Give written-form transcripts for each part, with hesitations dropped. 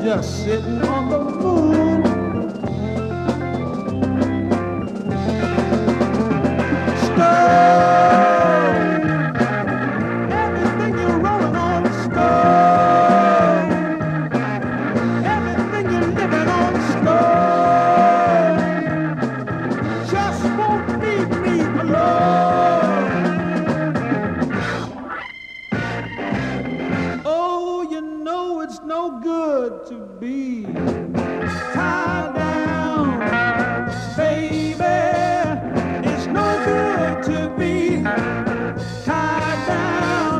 just sitting on the moon. Stone, everything you're rolling on. Stone, everything you're living on. Stone, just won't leave me alone. Oh, you know it's no good to be tied down, baby. It's no good to be tied down,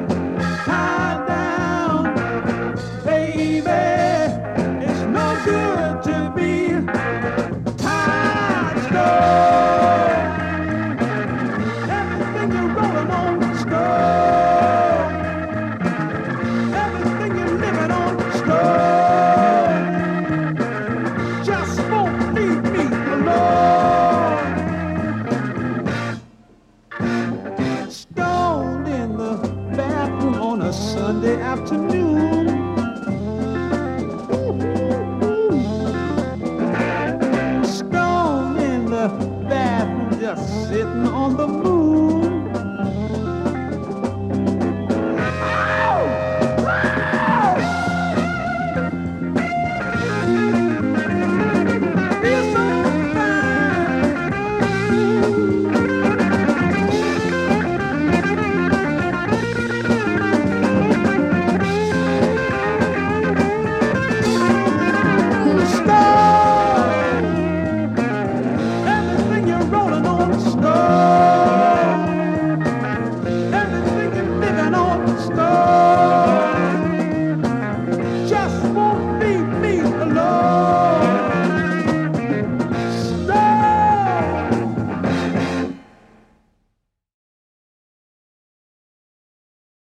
baby. It's no good to be tied down. Everything you're rolling on, stone. Everything you're living on, stone. Just won't leave me alone. Stoned in the bathroom on a Sunday afternoon. Stoned in the bathroom, just sitting on the moon.